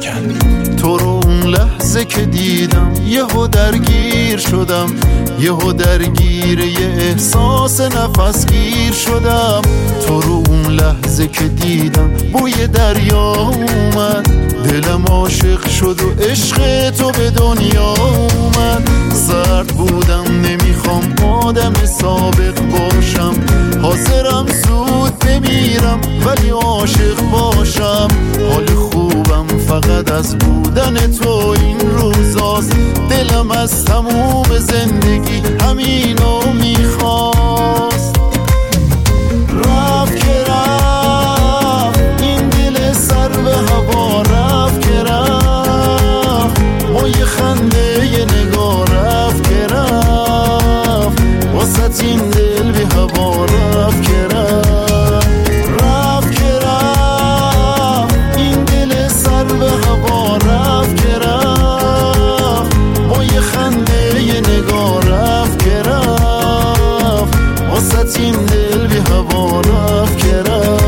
شکن. تو رو اون لحظه که دیدم یهو درگیر شدم، یهو درگیر یه احساس نفسگیر شدم. تو رو اون لحظه که دیدم بوی دریا اومد، دلم عاشق شد و عشق تو به دنیا اومد. سرد بودم نمیخوام آدم سابق باشم، حاضرم زود بمیرم ولی عاشق باشم. حال خوبم فقط از بودن تو این روزاست، دلم از تموم زندگی همینو میخواست. رفت که رفت این دل سر به هوا، رفت که رفت با یه خنده یه نگاه، رفت که رفت واسه این دل به هوا، رفت که رفت. رفت که رفت این دل سر به هوا، رفت که رفت با یه خنده یه نگاه، رفت که رفت واسه این دل به هوا، رفت که رفت.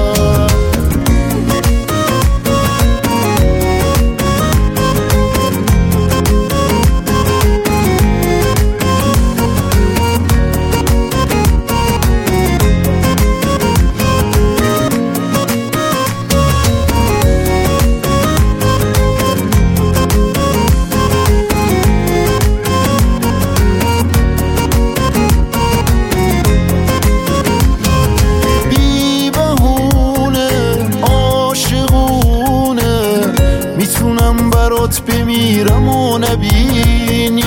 میتونم برات بمیرم و نبینی،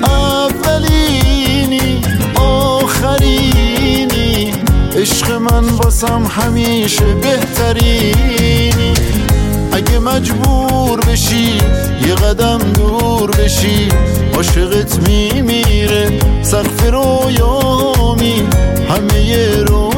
اولینی آخرینی، عشق من واسم همیشه بهترینی. اگه مجبور بشی یه قدم دور بشی، عاشقت میمیره سقف رویامی همه